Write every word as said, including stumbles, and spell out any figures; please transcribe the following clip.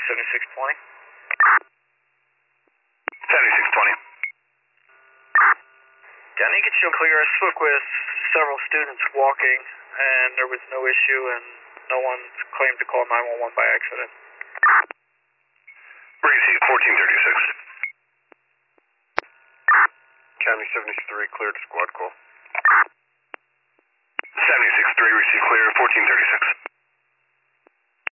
seventy-six twenty. seventy-six twenty. Danny, get you clear. I spoke with several students walking, and there was no issue, and no one claimed to call nine one one by accident. Receive fourteen thirty-six. County seventy-three, cleared squad call. seventy-six three, receive clear, fourteen thirty-six.